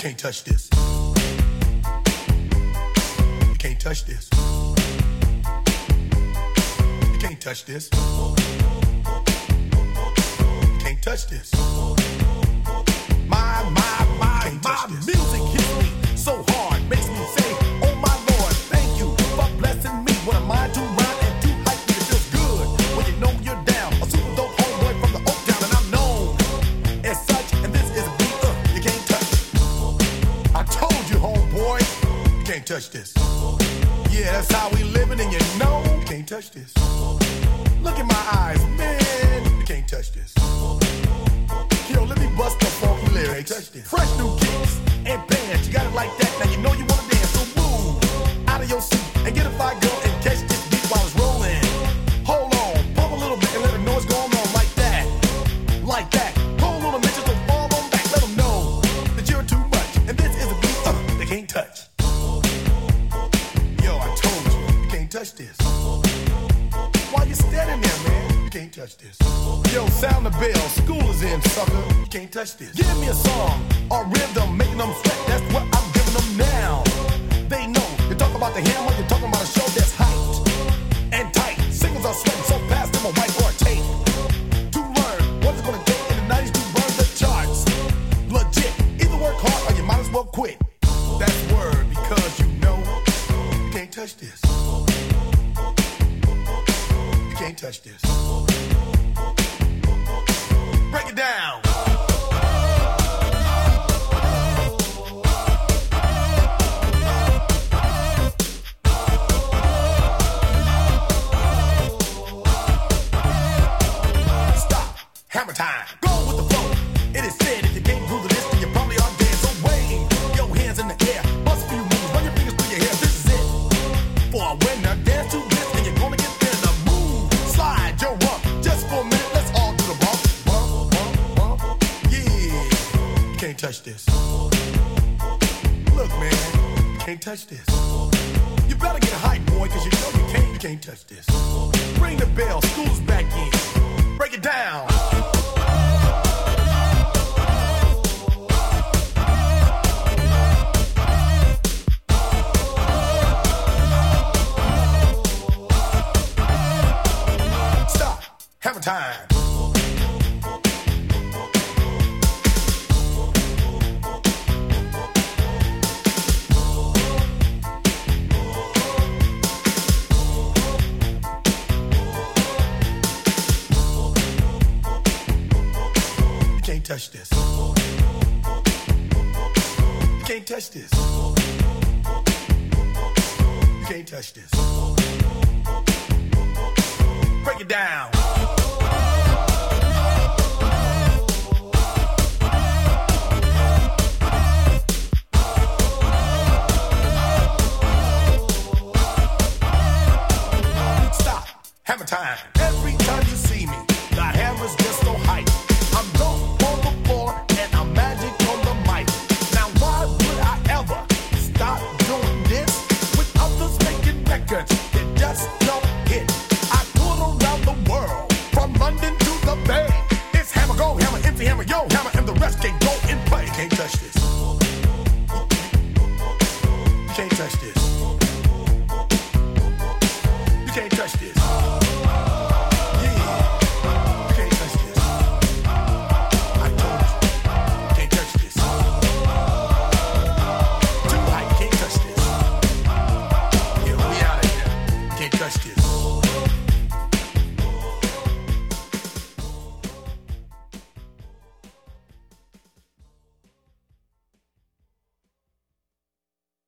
can't touch this. You can't touch this. You can't touch this. You can't touch this. My music hits me so hard, makes me say, oh my Lord, thank you for blessing me. What am I to rhyme and too hype me? It feels good when you know you're down. A super dope homeboy from the Oak Town, and I'm known as such. And this is a beat you can't touch. I told you, homeboy, you can't touch this. Yeah, that's how we living, and you know you can't touch this. Look in my eyes, man, you can't touch this. Yo, let me bust the funky lyrics. Fresh new kicks and bands, you got it like that. Now you know you wanna dance, so move out of your seat and get a fire girl and catch this beat while it's rolling. Hold on, pump a little bit and let them know what's going on like that, like that. Hold on a minute, so fall on back, let them know that you're too much. And this is a beat they can't touch. Yo, I told you, you can't touch this. Why you standing there, man? You can't touch this. Yo, sound the bell, school is in, sucker. You can't touch this. Give me a song or rhythm, making them sweat. That's what I'm giving them now. They know. You talk about the hammer, you're talking about a show that's hyped and tight. Singles are sweating so fast, them a white or a tape. To learn what it's gonna take in the 90s to burn the charts. Legit. Either work hard or you might as well quit. That's word, because you know you can't touch this. You can't touch this. Break it down. Stop. Hammer time. Go with the flow. It is said if you can't groove the list, then you probably are dead. So wave your hands in the air. Bust a few moves. Run your fingers through your hair. This is it. For a winner, dance to this, and you're gonna get there. The move. Slide your rump. Just for a minute, let's all do the bump. Can't touch this. Look, man, you can't touch this. You better get hype, boy, cause you know you can't touch this. Ring the bell, school's back in. Break it down. Stop. Hammer time. Touch this. You can't touch this. You can't touch this. Break it down. Stop. Hammer time. Every time you see me, the hammer's just so hype. I'm dope. And I'm magic on the mic. Now why would I ever stop doing this with others making records that just don't hit? I tour around the world, from London to the Bay. It's hammer, go hammer, empty hammer, yo hammer, and the rest can go and play. You can't touch this. You can't touch this. You can't touch this.